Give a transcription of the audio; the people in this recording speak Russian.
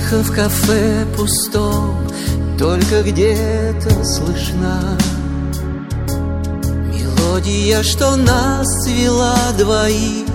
Тихо в кафе пустом, только где-то слышна мелодия, что нас свела двоих.